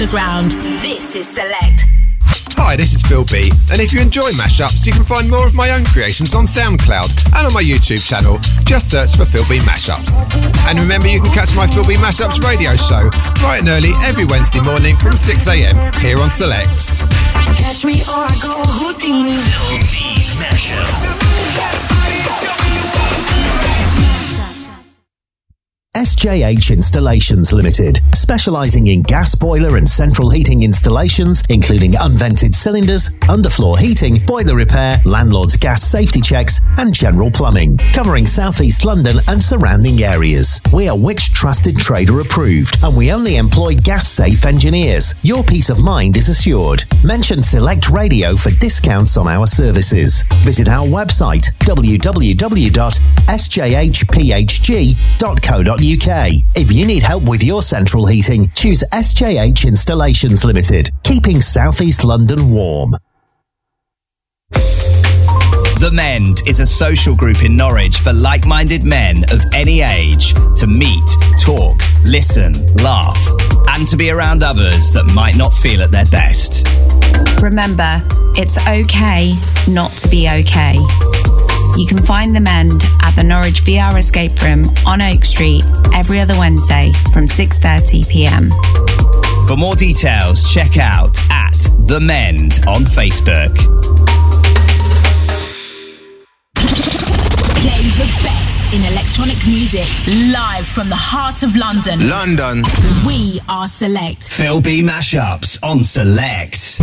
underground. This is Select. Hi, this is Phil B, and if you enjoy mashups, you can find more of my own creations on SoundCloud and on my YouTube channel. Just search for Phil B Mashups. And remember, you can catch my Phil B Mashups radio show bright and early every Wednesday morning from 6 a.m. here on Select. Catch me or I go Houdini. Phil B Mashups. SJH Installations Limited, specialising in gas boiler and central heating installations, including unvented cylinders, underfloor heating, boiler repair, landlord's gas safety checks, and general plumbing, covering South East London and surrounding areas. We are Which Trusted Trader approved, and we only employ gas-safe engineers. Your peace of mind is assured. Mention Select Radio for discounts on our services. Visit our website, www.sjhphg.co.uk. If you need help with your central heating, choose SJH Installations Limited, keeping South East London warm. The Mend is a social group in Norwich for like-minded men of any age to meet, talk, listen, laugh, and to be around others that might not feel at their best. Remember, it's okay not to be okay. You can find The Mend at the Norwich VR Escape Room on Oak Street every other Wednesday from 6:30pm. For more details, check out The Mend on Facebook. Play the best in electronic music live from the heart of London. London. We are Select. Phil B Mashups on Select.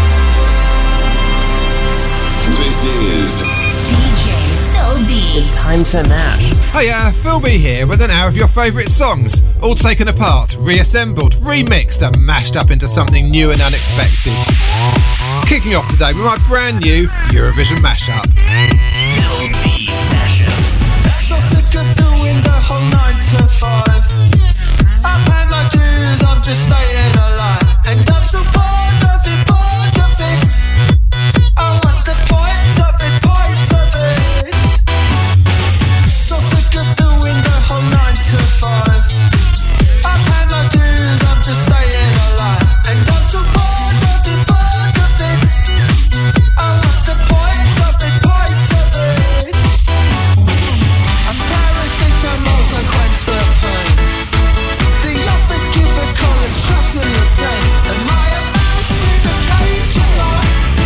This is DJ Phil B. It's time for math. Hiya, Phil B here with an hour of your favourite songs, all taken apart, reassembled, remixed and mashed up into something new and unexpected. Kicking off today with my brand new Eurovision mashup. Phil B Mashups. So sick of doing the whole 9 to 5. I pay my dues, I'm just staying alive. And I'm so bored of it, bored of it. Oh, what's the point of it, point of it? So sick of doing the whole 9 to 5. I pay my dues, I'm just staying alive. And I'm so bored of it, bored of it. Oh, what's the point of it, point of it? I'm paracetamol to quench the pain. The office cubicle is trapped in your brain. And my amounts in the cage of life.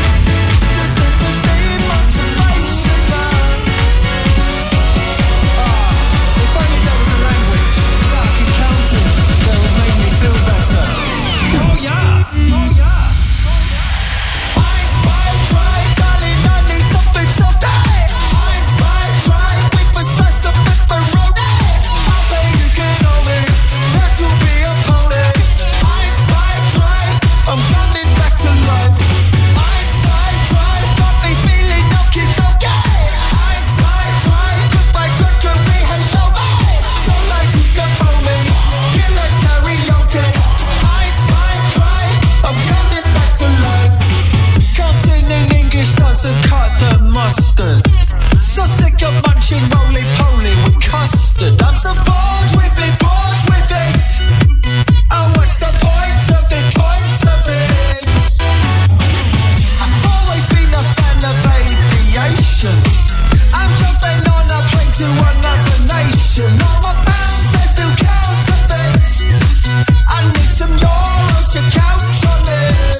Doesn't cut the mustard. So sick of munching roly-poly with custard. I'm so bored with it, bored with it. Oh, what's the point of it, point of it? I've always been a fan of aviation. I'm jumping on a plane to another nation. All my pounds, they feel counterfeit. I need some euros to count on it.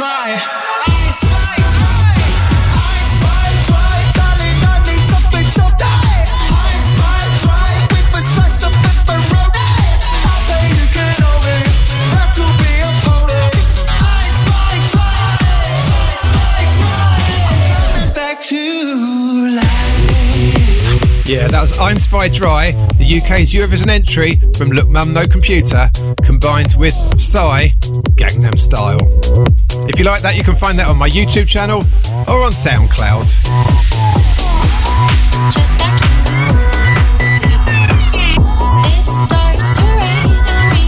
Yeah, that was Ein Zwei Drei, the UK's Eurovision entry from Look Mum No Computer, combined with Psy, Gangnam Style. If you like that, you can find that on my YouTube channel or on SoundCloud. Just like it starts to rain on me.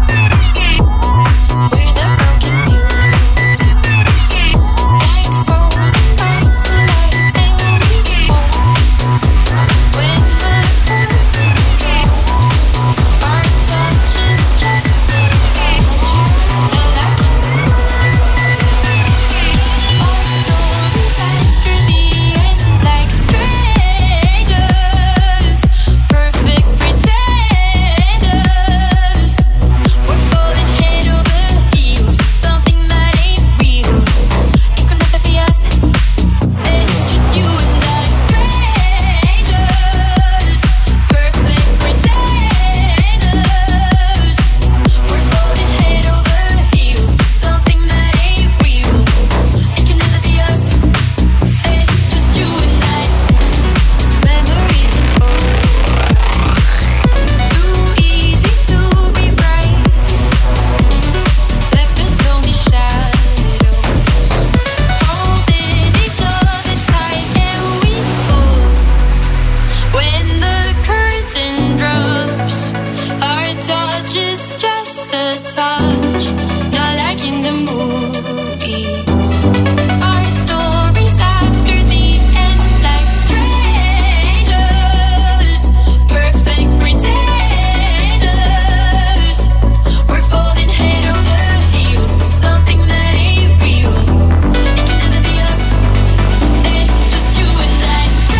We're the broken muse. Blindfold minds collide and we fall. When the curtain drops, our touch is just a touch. No like in the our stories after the end, like strangers, perfect pretenders. We're falling head over heels for something that ain't real. It could never be us, just you and I. Strangers, perfect pretenders. We're falling head over heels for something that ain't real. It can never be us, just you and I. Memories unfold, too easy to rewrite. Left us lonely shadows, holding each other tight, and we fall. When the curtain drops, our touch is just a touch, not like in the movies. Our stories after the end, like strangers, perfect pretenders. We're falling head over heels for something that ain't real. It can never be us, just you and I.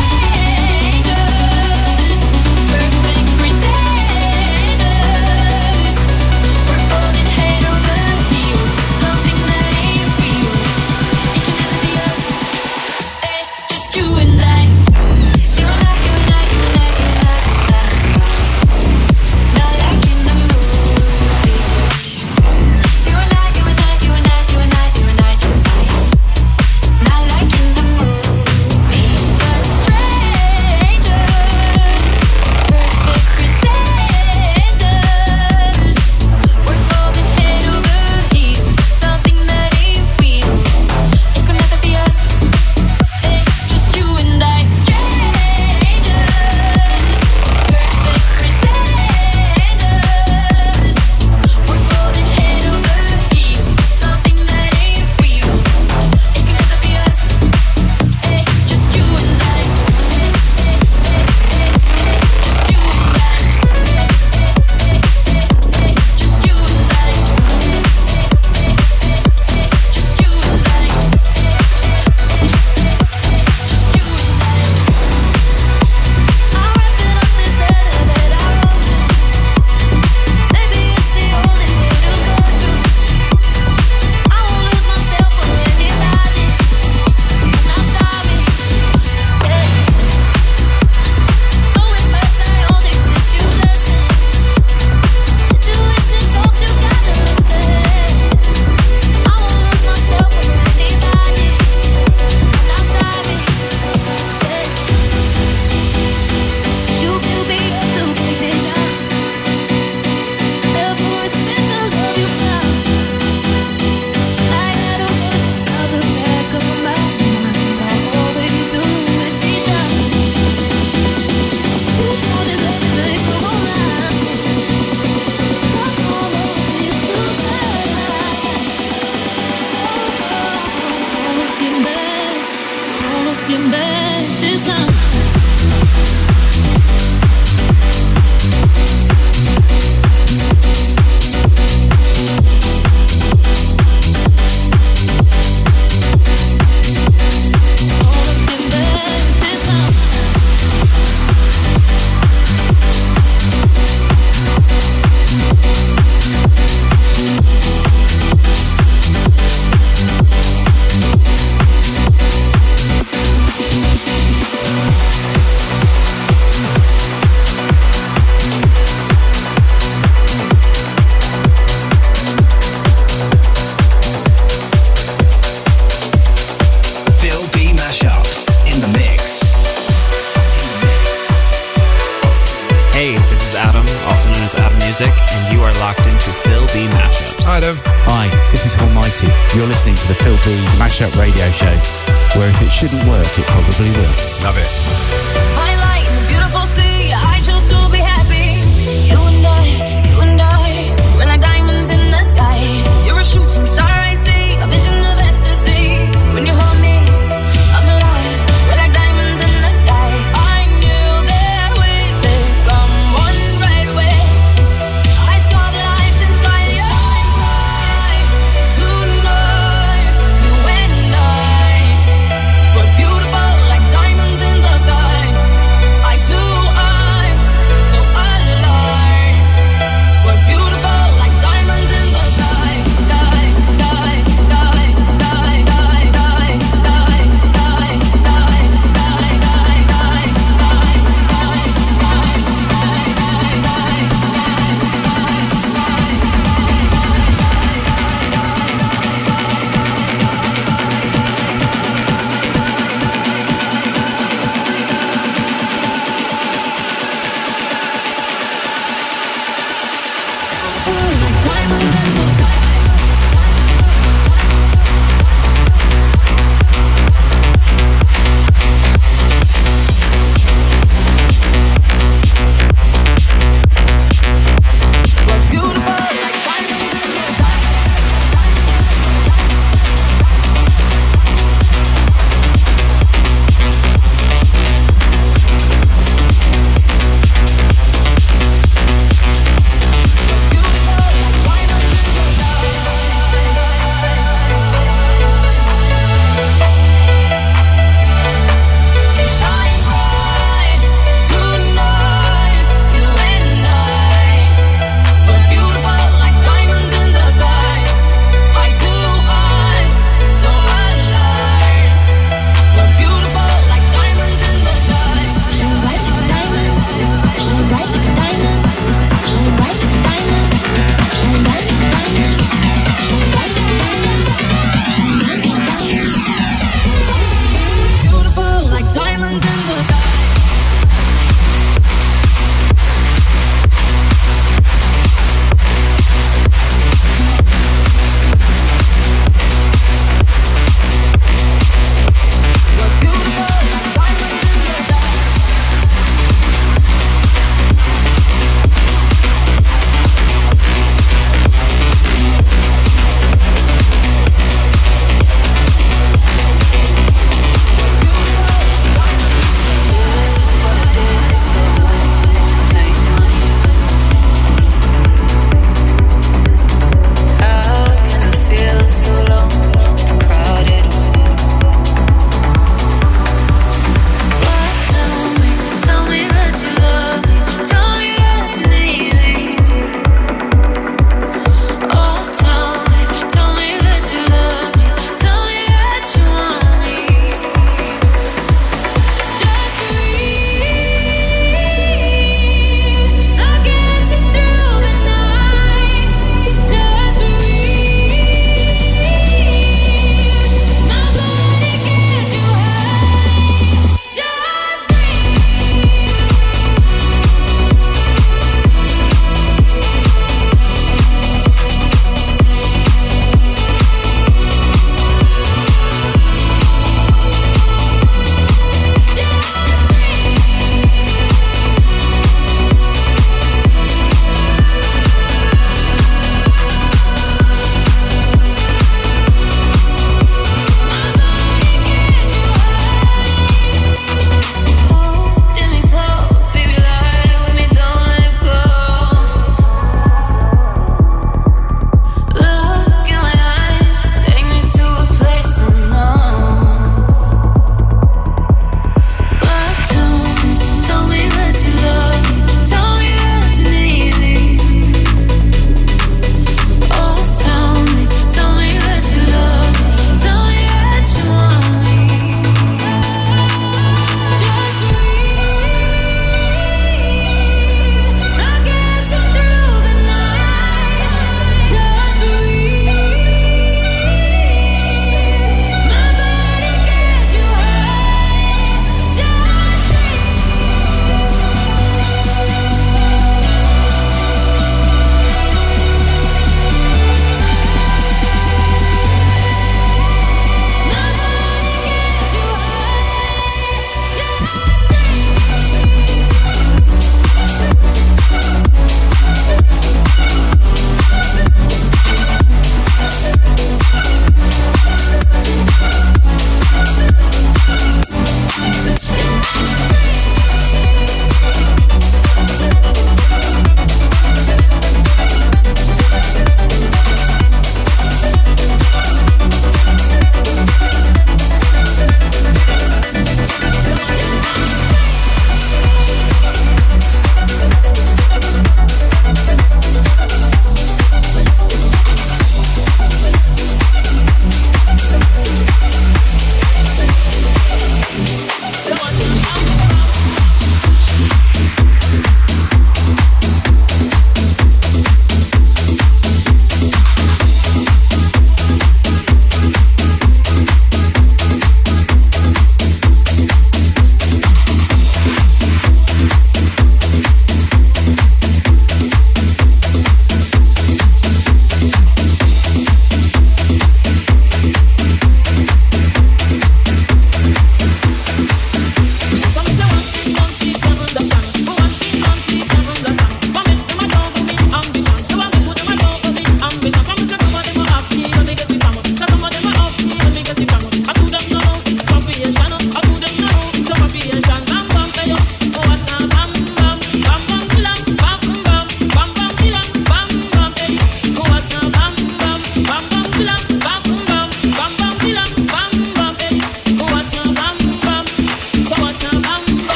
Strangers, perfect pretenders. We're falling head over heels for something that ain't real. It can never be us, just you and I. You and I, you and I, you and I, you and I. Not like in the movies. You and I, you and I, you and I, you and I, you and I, you and I. Not like in the movies. But strangers, perfect pretenders. We're falling head over heels for something that ain't real. It could never be us, just you and I. Strangers, perfect pretenders. We're falling head over heels for something that ain't real. It could never be us, just you and I. Just you and I. Just you and I. Just you and I. I'm wrapping up this letter that I wrote you. Maybe it's the only way to go through. I won't lose myself for anybody. I'm not sorry. Though it hurts, I only wish you blessing. Intuition talks, you gotta listen. I won't lose myself for anybody. I'm not sorry. You will be a blue baby now. Never respect the love you found. I had a voice inside the back of my mind. I always knew it deep down. You wanted everything from all around. I'm all over you tonight. Looking back this time. Hi, Adam. Hi, this is Almighty. You're listening to the Phil B Mashup Radio Show, where if it shouldn't work, it probably will. Love it. My light in the beautiful sea, I choose to be happy. You and I, we're like diamonds in the sky. You're a shooting star, I see, a vision of ecstasy. When you hold me, I'm alive. We're like diamonds in the sky. I knew that we'd become one right away. I saw the light inside your eyes. Tonight, you and I were beautiful like diamonds in the sky. Eye to eye, so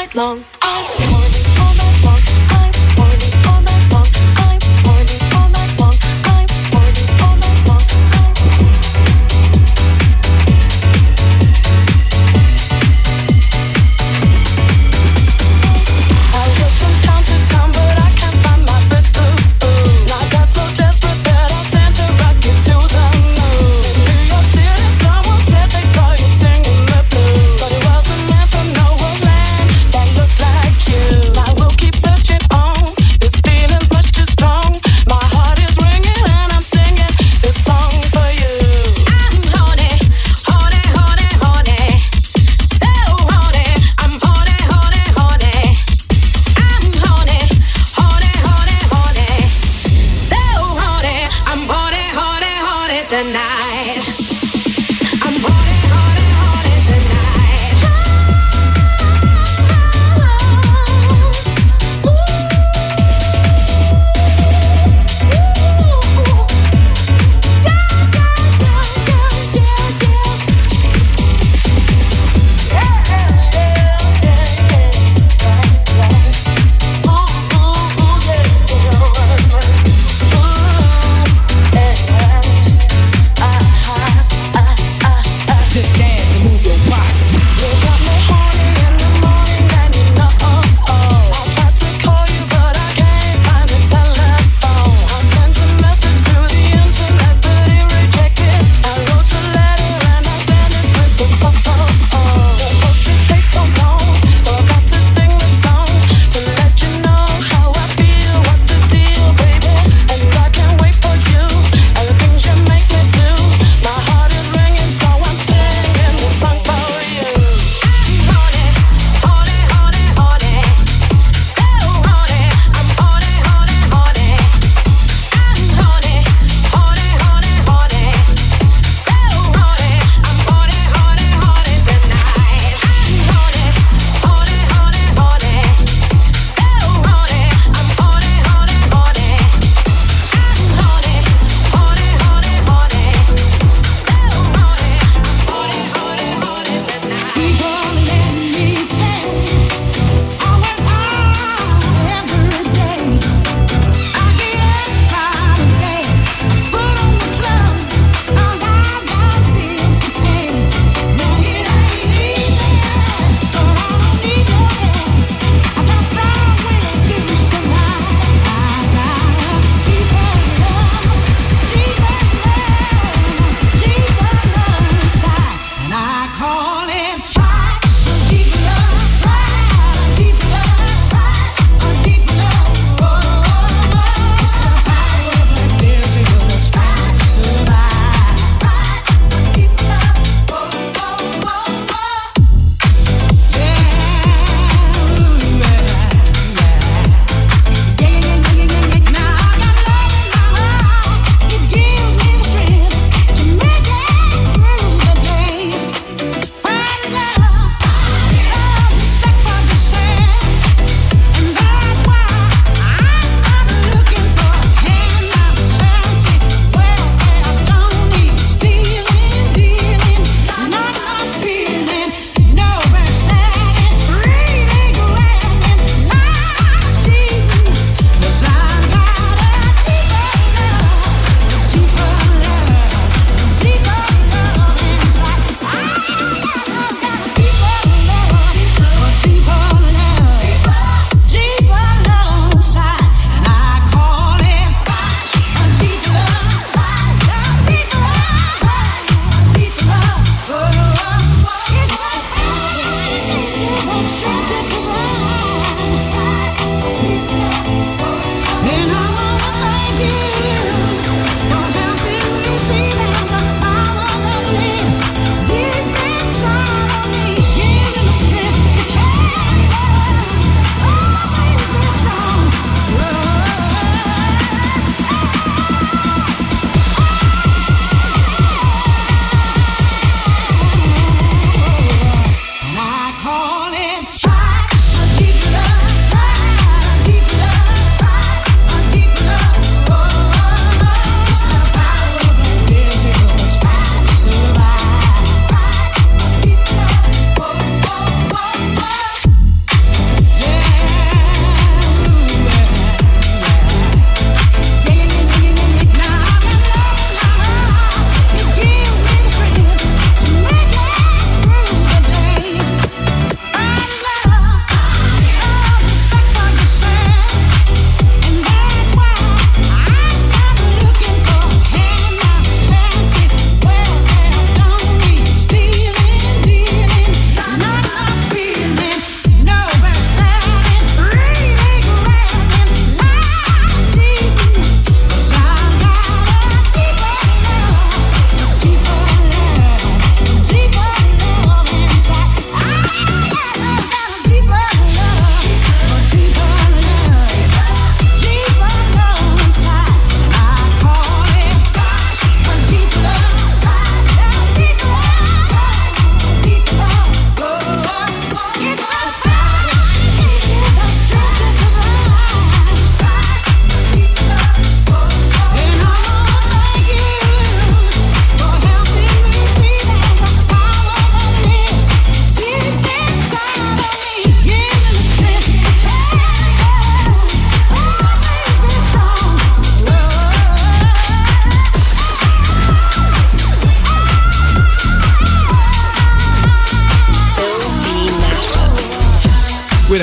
night long. I'm horny all night long. I'm horny all night long. I'm horny all night long. I'm horny all night long. I look from town to town, but I can't find my rhythm. I got so desperate that I sent a rocket to the moon. In New York City, someone said they saw you singing the blues, but it wasn't meant for no land that looked like you. I will keep searching on. This feeling's much too strong. My heart is ringing and I'm singing this song for you. I'm horny, horny, horny, horny, so horny. I'm horny, horny, horny. I'm horny, horny, horny, horny, so horny. I'm horny, horny, horny tonight. I'm horny, horny, horny tonight.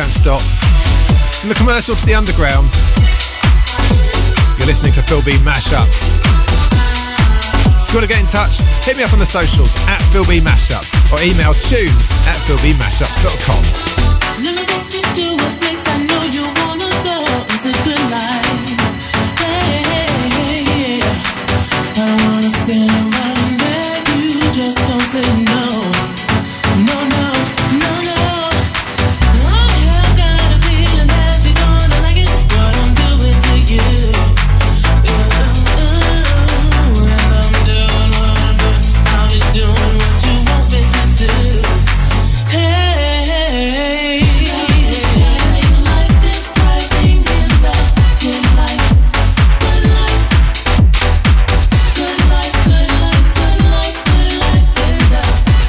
don't stop. From the commercial to the underground, you're listening to Phil B Mashups. If you want to get in touch, hit me up on the socials at Phil B Mashups or email tunes@philbmashups.com. Let me take you to a place I know you wanna go. It's a good life. Hey, I don't wanna stand around and beg you. Just don't say no. No, no, no, no. Oh, yeah, I got a feeling that you're gonna like it. What I'm doing to you. And I'm doing what I'm doing. I'll be doing what you want me to do. Hey, shining like this bright thing in the good light, good light, good light, good light, good light, good light in the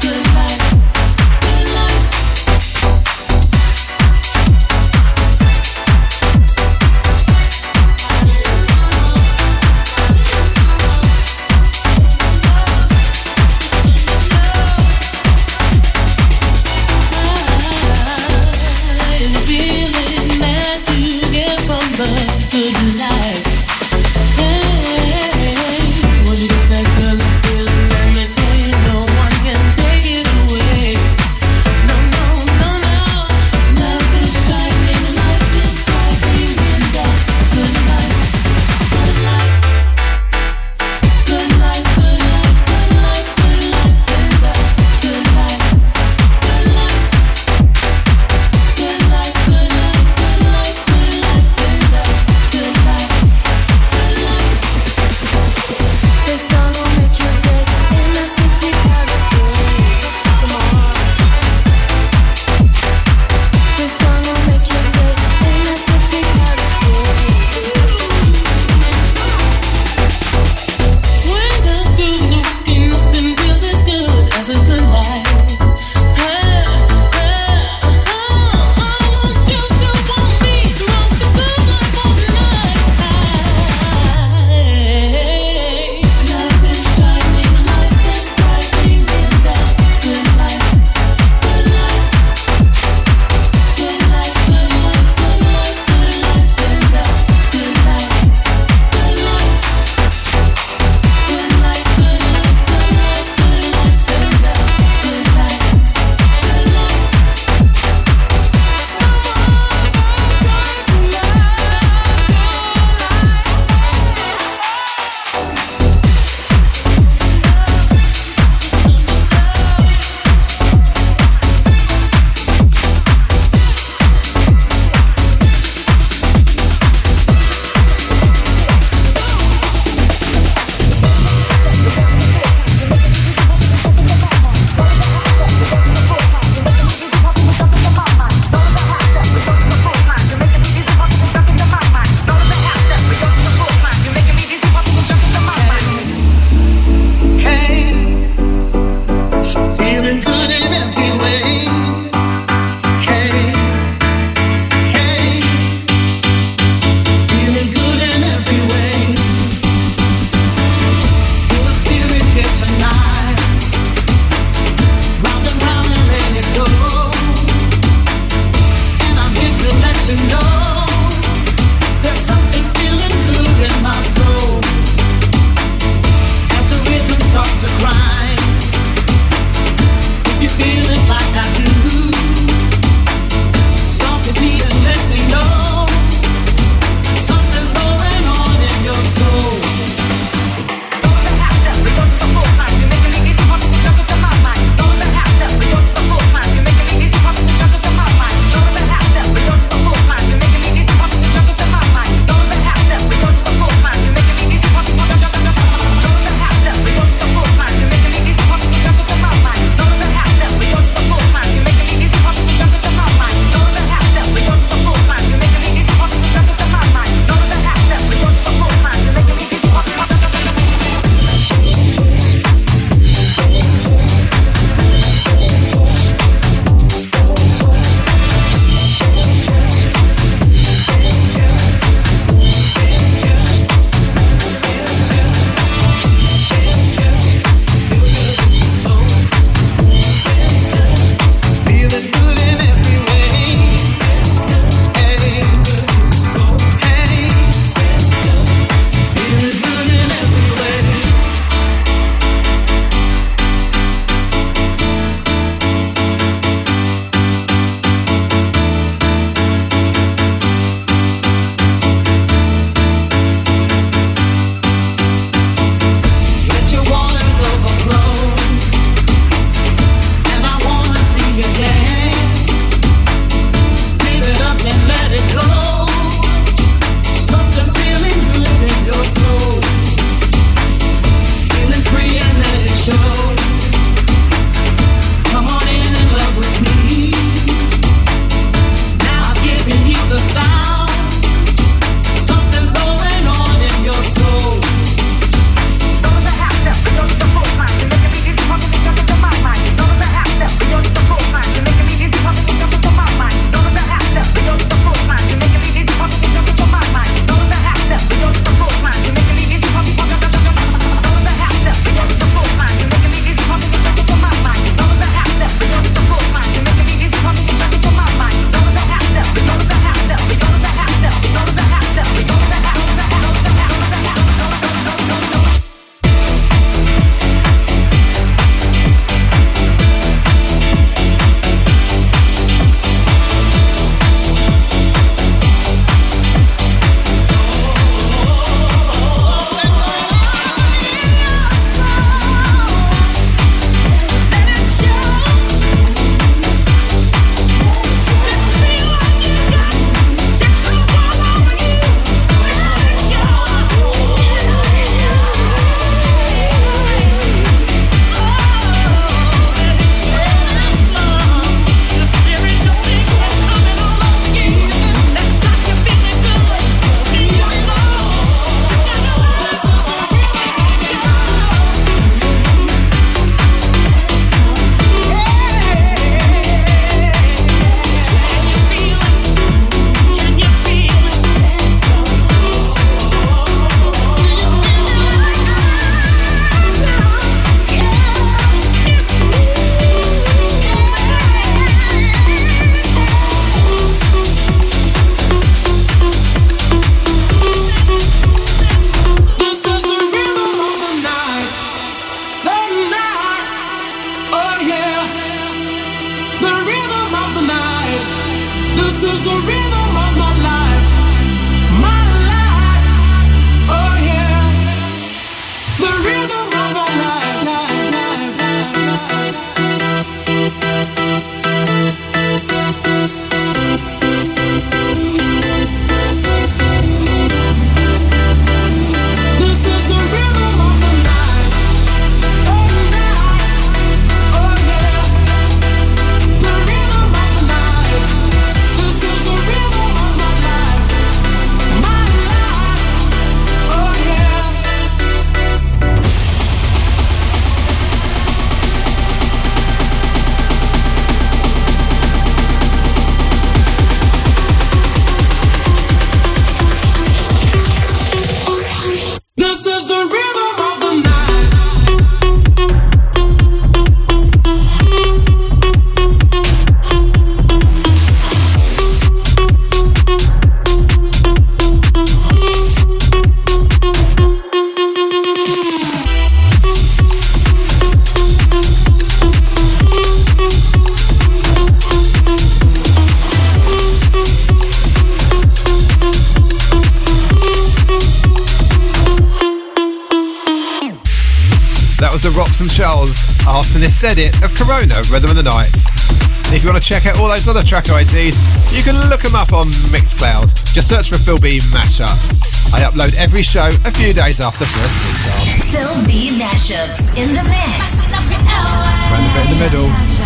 And Charles, Arsonist Edit of Corona, Rhythm of the Night. If you want to check out all those other track IDs, you can look them up on Mixcloud. Just search for Phil B Mashups. I upload every show a few days after first podcast. Phil B Mashups in the mix. Around the bit in the middle.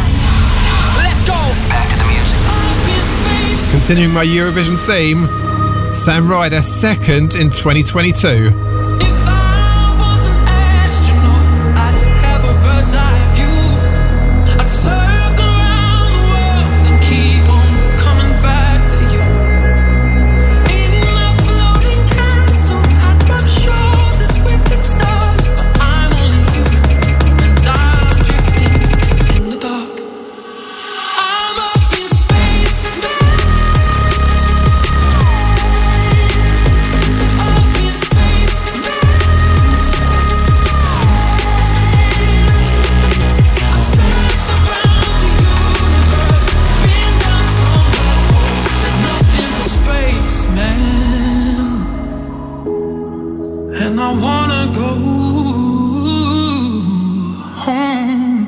Let's go! Back to the music. Continuing my Eurovision theme, Sam Ryder second in 2022. If I was an astronaut, I'd have a bird's eye view. I'd circle around the world and keep on coming back to you. In my floating castle, I'd rub shoulders with the stars, but I'm only human and I'm drifting in the dark. I'm up in space, man. Up in space, man. I searched around the universe, been down some roads. There's nothing but space, man. And I wanna go home.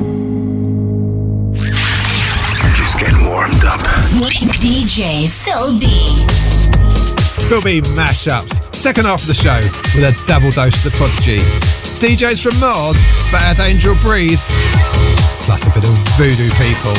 Just getting warmed up. DJ Phil B. Phil B Mashups, second half of the show with a double dose of the Prodigy. DJs from Mars, Bad Angel Breathe, plus a bit of Voodoo People.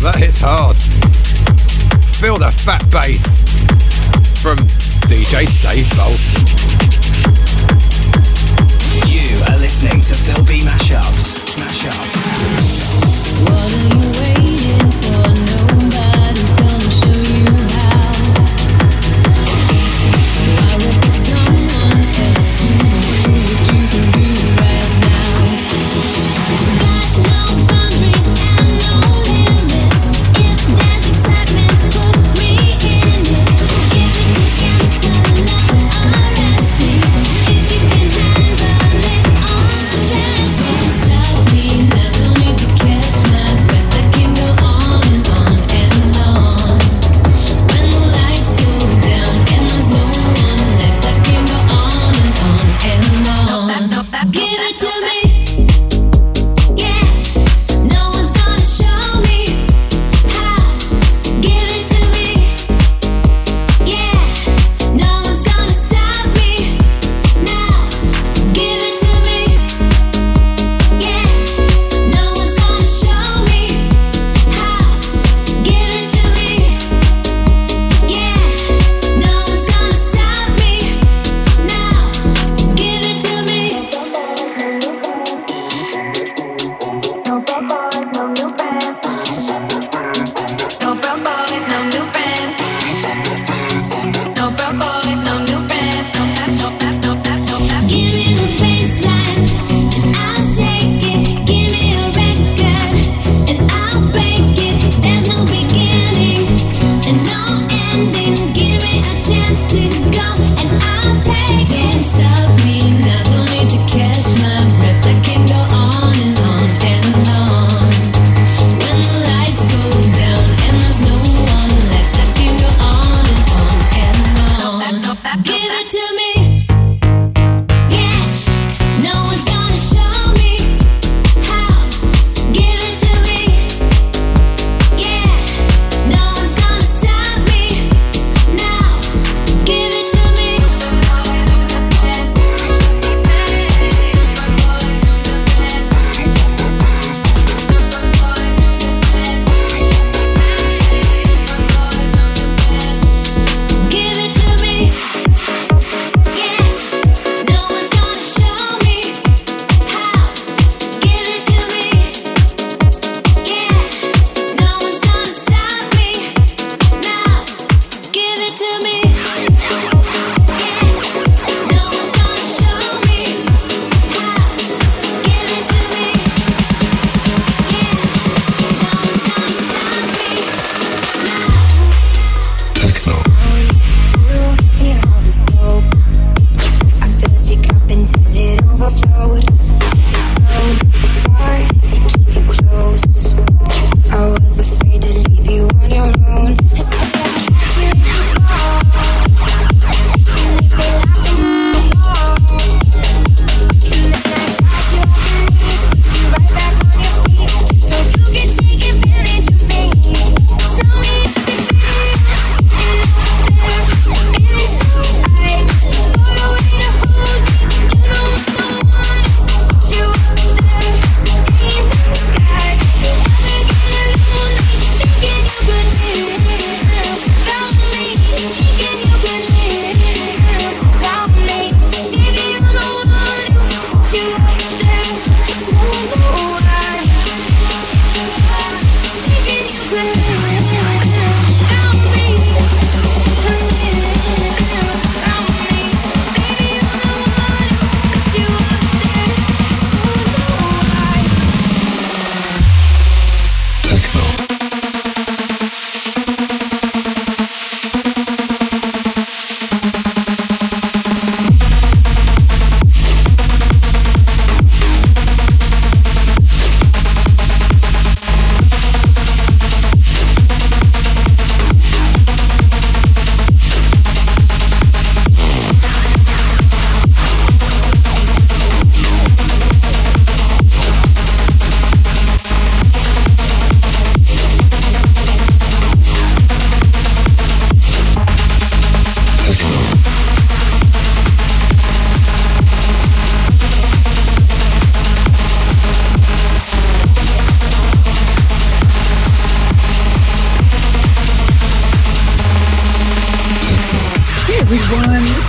That hits hard. Feel the fat bass from DJ Dave Bolt. You are listening to Phil B Mashups. What are you waiting for? Nobody's gonna show you how. Why wait for someone else to do what you can do right now? Got no boundaries and no limits. If there's excitement, put me in it. If it's against the law, arrest me.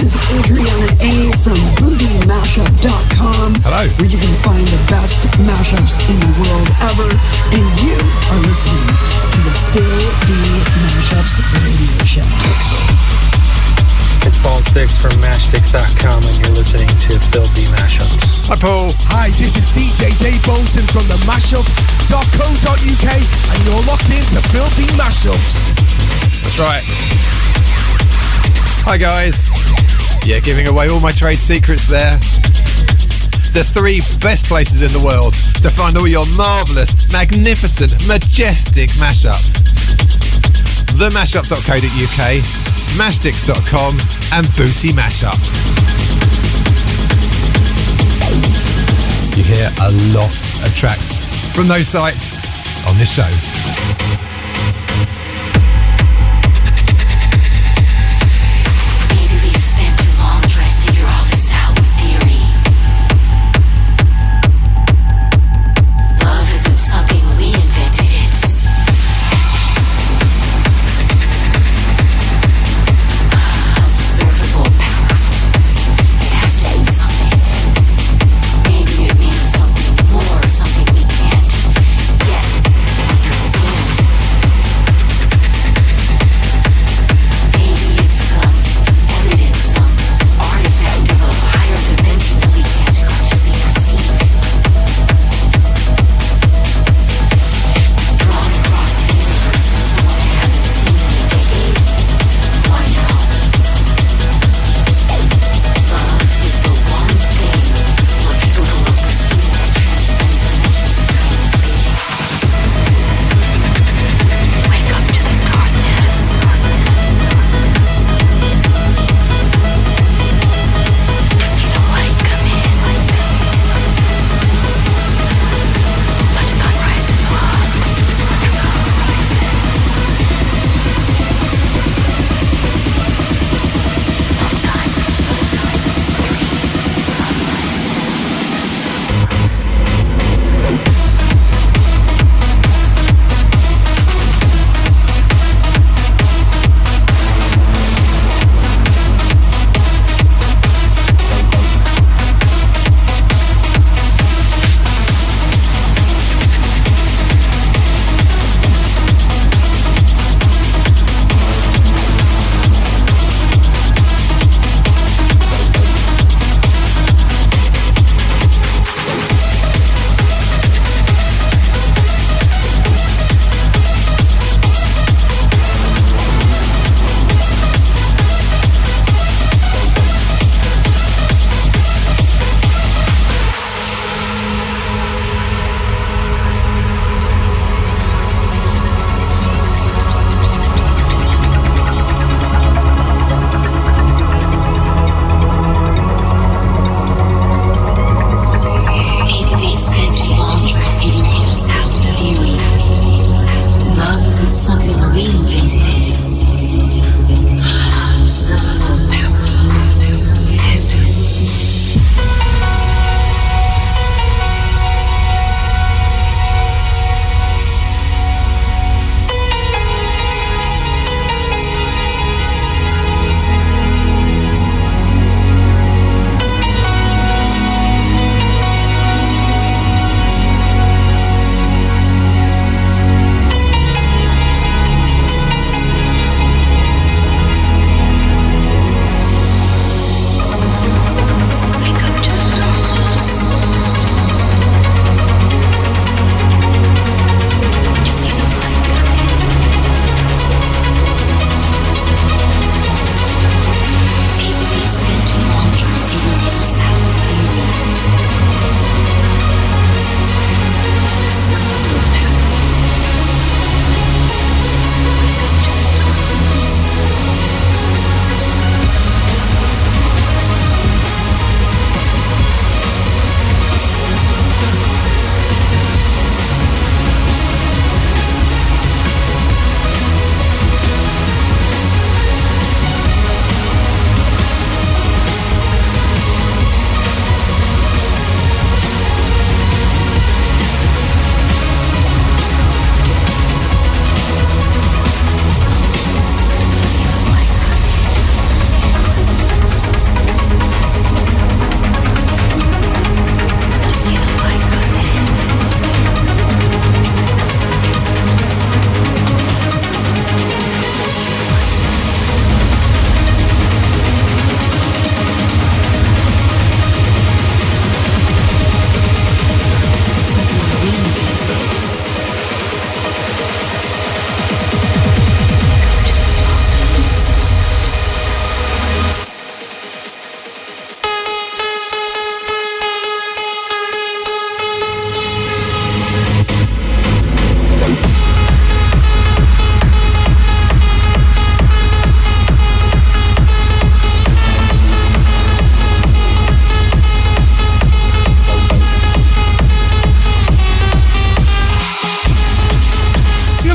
is Adriana A from BootyMashup.com. Hello. Where you can find the best mashups in the world ever. And you are listening to the Phil B Mashups Radio Show. It's Paul Sticks from Mashtix.com and you're listening to Phil B Mashups. Hi Paul. Hi, this is DJ Dave Bolton from the Mashup.co.uk and you're locked into Phil B Mashups. That's right. Hi guys. Yeah, giving away all my trade secrets there. The 3 best places in the world to find all your marvellous, magnificent, majestic mashups. TheMashup.co.uk, Mashtix.com and Booty Mashup. You hear a lot of tracks from those sites on this show.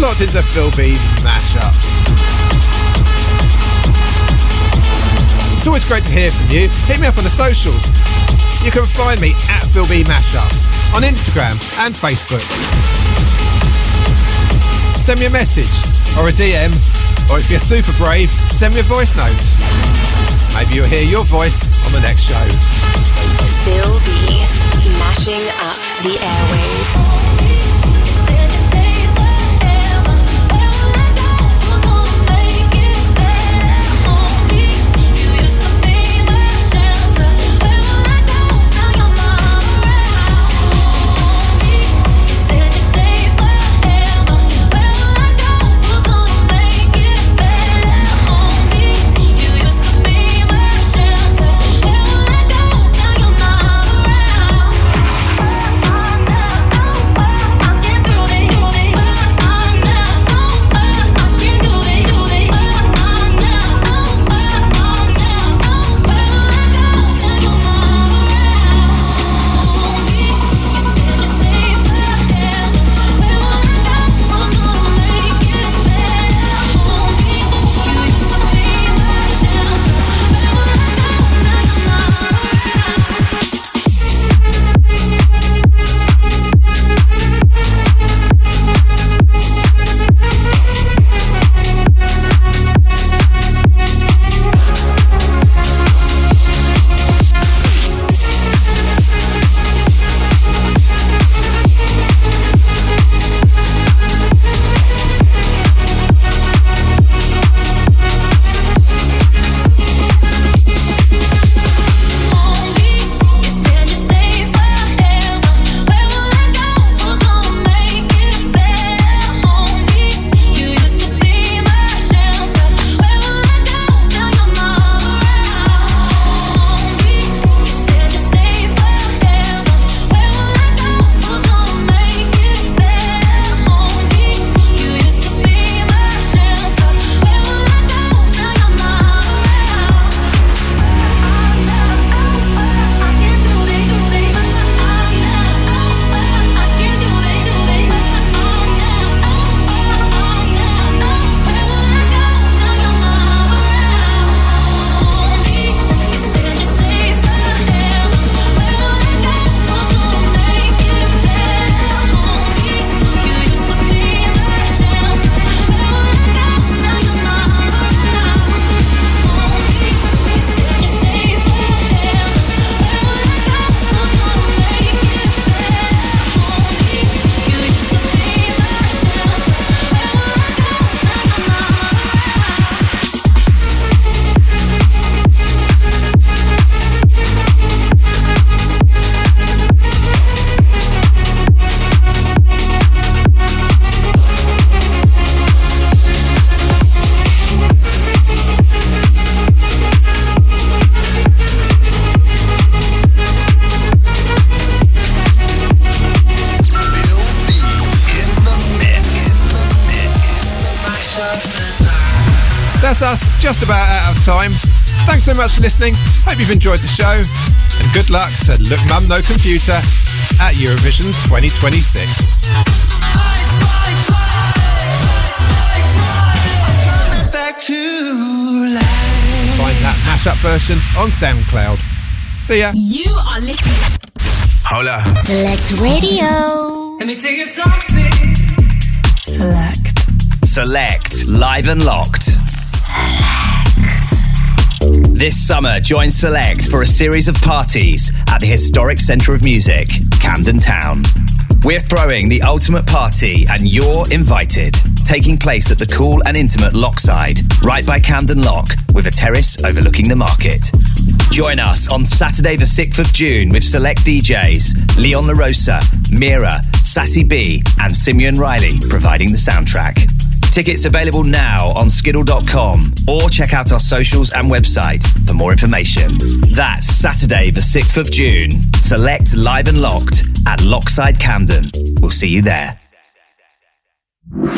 locked into Phil B Mashups. It's always great to hear from you. Hit me up on the socials. You can find me at Phil B Mashups on Instagram and Facebook. Send me a message or a DM, or if you're super brave, send me a voice note. Maybe you'll hear your voice on the next show. Phil B, mashing up the airwaves. That's us, just about out of time. Thanks so much for listening. Hope you've enjoyed the show. And good luck to Look Mum No Computer at Eurovision 2026. Find that mashup version on SoundCloud. See ya. You are listening. Hola. Select Radio. Let me take you something. Select, live and locked. This summer, join Select for a series of parties at the historic Centre of Music, Camden Town. We're throwing the ultimate party and you're invited. Taking place at the cool and intimate Lockside, right by Camden Lock, with a terrace overlooking the market. Join us on Saturday the 6th of June with select DJs Leon LaRosa, Mira, Sassy B and Simeon Riley providing the soundtrack. Tickets available now on skiddle.com or check out our socials and website for more information. That's Saturday the 6th of June. Select live and locked at Lockside Camden. We'll see you there.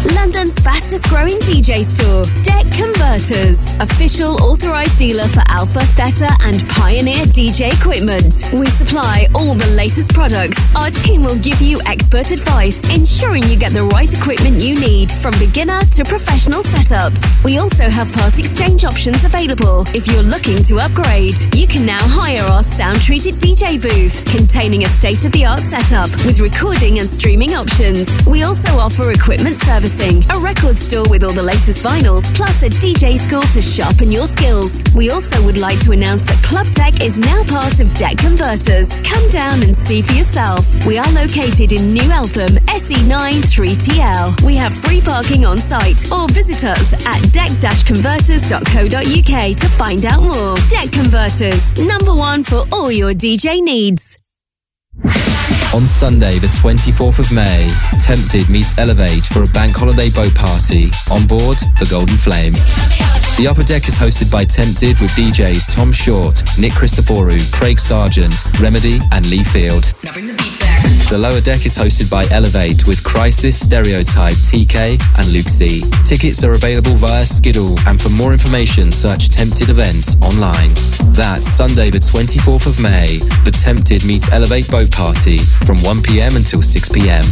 London's fastest growing DJ store, Deck Converters, official authorised dealer for Alpha, Theta and Pioneer DJ equipment. We supply all the latest products. Our team will give you expert advice, ensuring you get the right equipment you need, from beginner to professional setups. We also have part exchange options available if you're looking to upgrade. You can now hire our sound-treated DJ booth, containing a state-of-the-art setup with recording and streaming options. We also offer equipment servicing, a record store with all the latest vinyl, plus a DJ school to sharpen your skills. We also would like to announce that Club Deck is now part of Deck Converters. Come down and see for yourself. We are located in New Eltham, SE9 3TL. We have free parking on site, or visit us at deck-converters.co.uk to find out more. Deck Converters, number one for all your DJ needs. On Sunday, the 24th of May, Tempted meets Elevate for a bank holiday boat party on board the Golden Flame. The upper deck is hosted by Tempted with DJs Tom Short, Nick Christoforou, Craig Sargent, Remedy and Lee Field. The lower deck is hosted by Elevate with Crisis, Stereotype, TK and Luke C. Tickets are available via Skiddle, and for more information search Tempted Events online. That's Sunday the 24th of May, the Tempted meets Elevate boat party from 1pm until 6pm.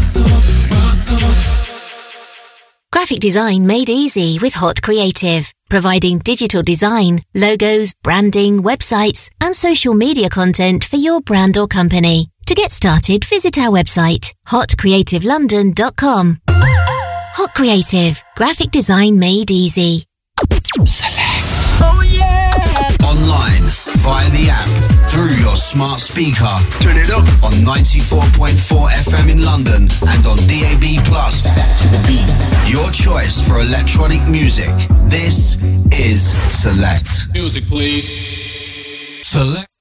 Graphic design made easy with Hot Creative, providing digital design, logos, branding, websites and social media content for your brand or company. To get started, visit our website, hotcreativelondon.com. Hot Creative, graphic design made easy. Select. Oh yeah! Online, via the app, through your smart speaker. Turn it up on 94.4 FM in London and on DAB+. To the beat. Your choice for electronic music. This is Select. Music, please. Select.